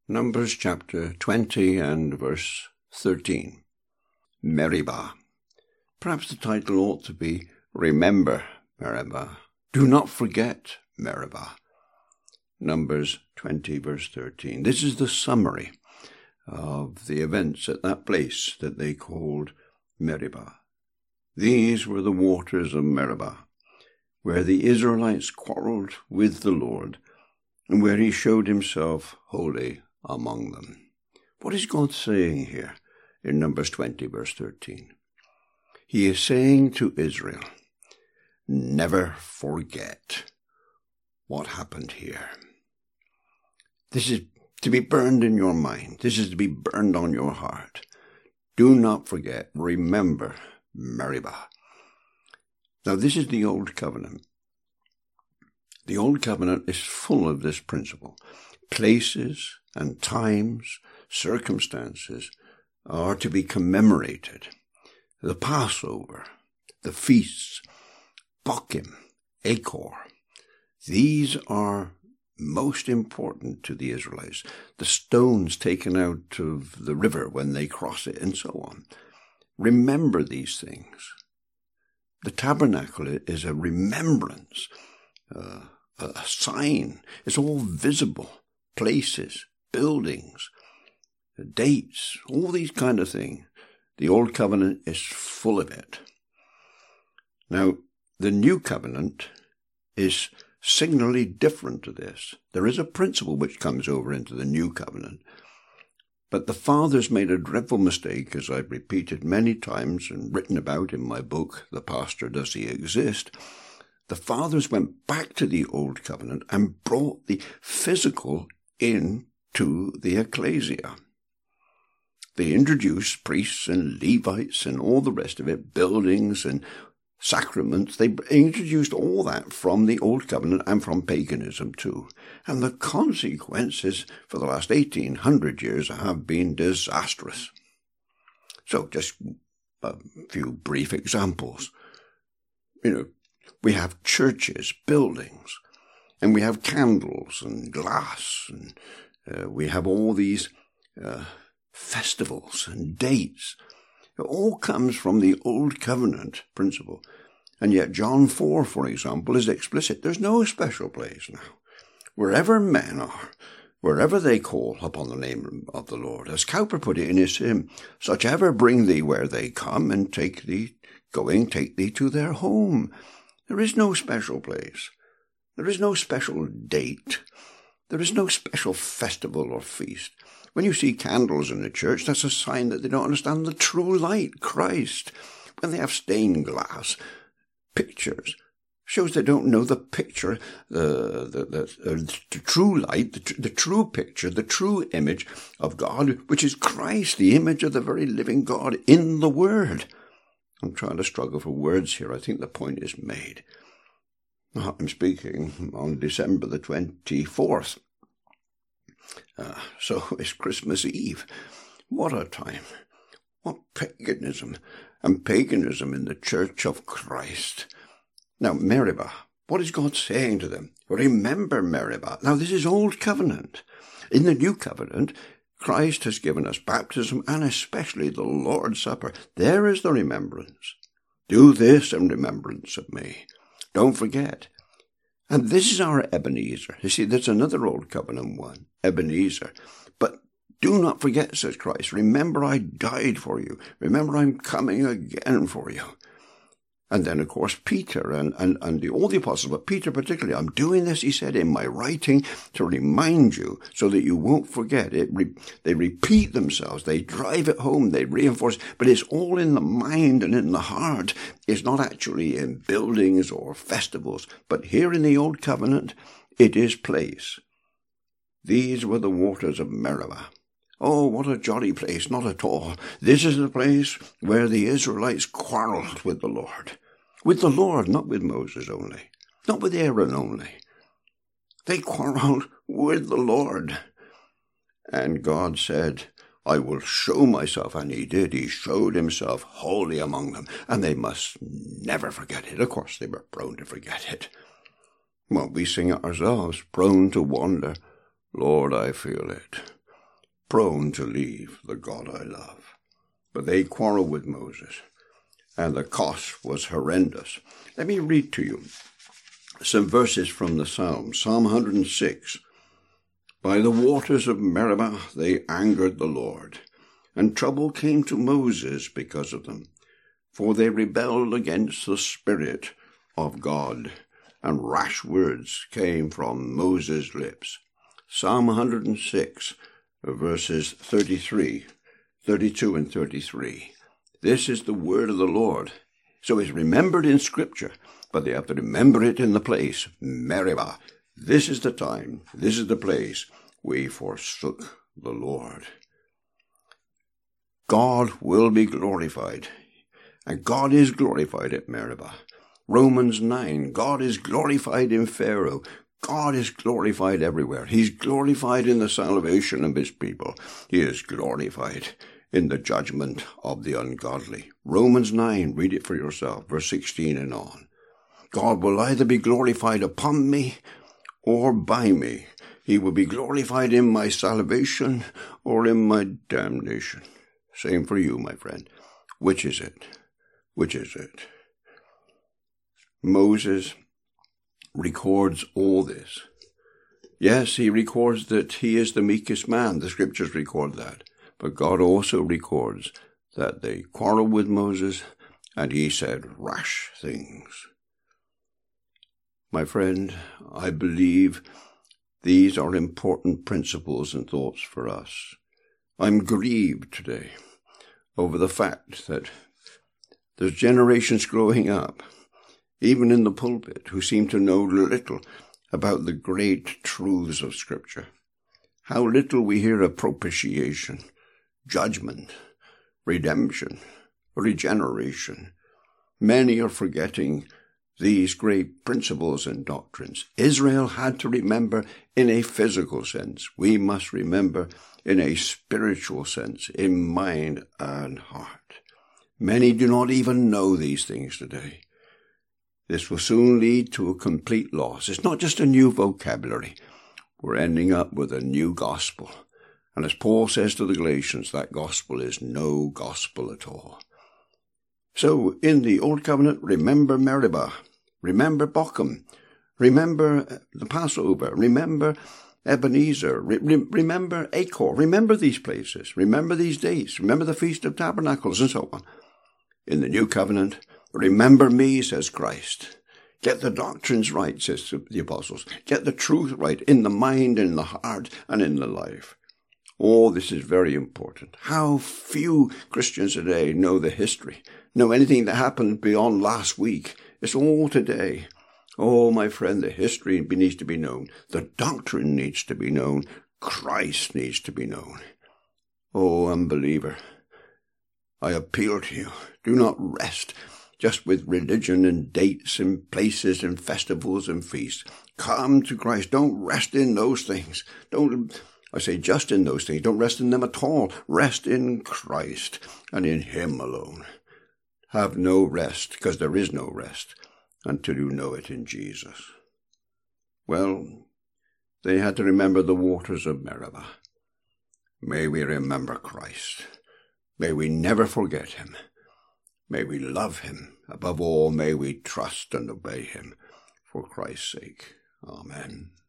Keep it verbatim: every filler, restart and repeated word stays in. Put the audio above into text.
Numbers chapter twenty and verse thirteen. Meribah. Perhaps the title ought to be Remember Meribah. Do not forget Meribah. Numbers twenty verse thirteen. This is the summary of the events at that place that they called Meribah. These were the waters of Meribah, where the Israelites quarreled with the Lord, and where he showed himself holy among them. What is God saying here in Numbers twenty verse thirteen? He is saying to Israel, never forget what happened here. This is to be burned in your mind. This is to be burned on your heart. Do not forget. Remember Meribah. Now this is the Old Covenant. The Old Covenant is full of this principle. Places and times, circumstances are to be commemorated. The Passover, the feasts, Bokim, Achor, these are most important to the Israelites. The stones taken out of the river when they cross it, and so on. Remember these things. The tabernacle is a remembrance, uh, a sign. It's all visible. Places, buildings, dates, all these kind of things. The Old Covenant is full of it. Now, the New Covenant is signally different to this. There is a principle which comes over into the New Covenant. But the fathers made a dreadful mistake, as I've repeated many times and written about in my book, The Pastor, Does He Exist? The fathers went back to the Old Covenant and brought the physical into the ecclesia. They introduced priests and Levites and all the rest of it, buildings and sacraments. They introduced all that from the Old Covenant and from paganism too. And the consequences for the last eighteen hundred years have been disastrous. So just a few brief examples. You know, we have churches, buildings, and we have candles and glass, and uh, we have all these uh, festivals and dates. It all comes from the Old Covenant principle. And yet John four, for example, is explicit. There's no special place now. Wherever men are, wherever they call upon the name of the Lord, as Cowper put it in his hymn, such ever bring thee where they come, and take thee, going, take thee to their home. There is no special place. There is no special date. There is no special festival or feast. When you see candles in the church, that's a sign that they don't understand the true light, Christ. When they have stained glass, pictures, shows they don't know the picture, the the, the, uh, the true light, the, the true picture, the true image of God, which is Christ, the image of the very living God in the Word. I'm trying to struggle for words here. I think the point is made. I'm speaking on December the twenty-fourth. Uh, so it's Christmas Eve. What a time. What paganism. And paganism in the Church of Christ. Now, Meribah, what is God saying to them? Remember Meribah. Now, this is Old Covenant. In the New Covenant, Christ has given us baptism and especially the Lord's Supper. There is the remembrance. Do this in remembrance of me. Don't forget. And this is our Ebenezer. You see, there's another Old Covenant one, Ebenezer. But do not forget, says Christ. Remember I died for you. Remember I'm coming again for you. And then, of course, Peter and, and, and the, all the apostles, but Peter particularly, I'm doing this, he said, in my writing to remind you so that you won't forget. It re, they repeat themselves. They drive it home. They reinforce. But it's all in the mind and in the heart. It's not actually in buildings or festivals. But here in the Old Covenant, it is place. These were the waters of Meribah. Oh, what a jolly place, not at all. This is the place where the Israelites quarreled with the Lord. With the Lord, not with Moses only. Not with Aaron only. They quarreled with the Lord. And God said, I will show myself. And he did. He showed himself holy among them. And they must never forget it. Of course, they were prone to forget it. Well, we sing it ourselves, prone to wander. Lord, I feel it. prone to leave the God I love. But they quarreled with Moses, and the cost was horrendous. Let me read to you some verses from the Psalms. Psalm one hundred six. By the waters of Meribah they angered the Lord, and trouble came to Moses because of them. For they rebelled against the Spirit of God, and rash words came from Moses' lips. Psalm one hundred six, verses thirty-three, thirty-two and thirty-three. This is the word of the Lord. So it's remembered in Scripture, but they have to remember it in the place, Meribah. This is the time, this is the place we forsook the Lord. God will be glorified, and God is glorified at Meribah. Romans nine, God is glorified in Pharaoh. God is glorified everywhere. He's glorified in the salvation of his people. He is glorified in the judgment of the ungodly. Romans nine, read it for yourself, verse sixteen and on. God will either be glorified upon me or by me. He will be glorified in my salvation or in my damnation. Same for you, my friend. Which is it? Which is it? Moses records all this. Yes, he records that he is the meekest man. The Scriptures record that. But God also records that they quarreled with Moses and he said rash things. My friend, I believe these are important principles and thoughts for us. I'm grieved today over the fact that there's generations growing up, even in the pulpit, who seem to know little about the great truths of Scripture. How little we hear of propitiation, judgment, redemption, regeneration. Many are forgetting these great principles and doctrines. Israel had to remember in a physical sense. We must remember in a spiritual sense, in mind and heart. Many do not even know these things today. This will soon lead to a complete loss. It's not just a new vocabulary. We're ending up with a new gospel. And as Paul says to the Galatians, that gospel is no gospel at all. So, in the Old Covenant, remember Meribah, remember Bochum, remember the Passover, remember Ebenezer, re- re- remember Achor, remember these places, remember these dates, remember the Feast of Tabernacles, and so on. In the New Covenant, remember me, says Christ. Get the doctrines right, says the apostles. Get the truth right in the mind, in the heart, and in the life. Oh, this is very important. How few Christians today know the history, know anything that happened beyond last week. It's all today. Oh, my friend, the history needs to be known. The doctrine needs to be known. Christ needs to be known. Oh, unbeliever, I appeal to you. Do not rest just with religion and dates and places and festivals and feasts. Come to Christ. Don't rest in those things. Don't... I say just in those things. Don't rest in them at all. Rest in Christ and in him alone. Have no rest, because there is no rest, until you know it in Jesus. Well, they had to remember the waters of Meribah. May we remember Christ. May we never forget him. May we love him. Above all, may we trust and obey him for Christ's sake. Amen.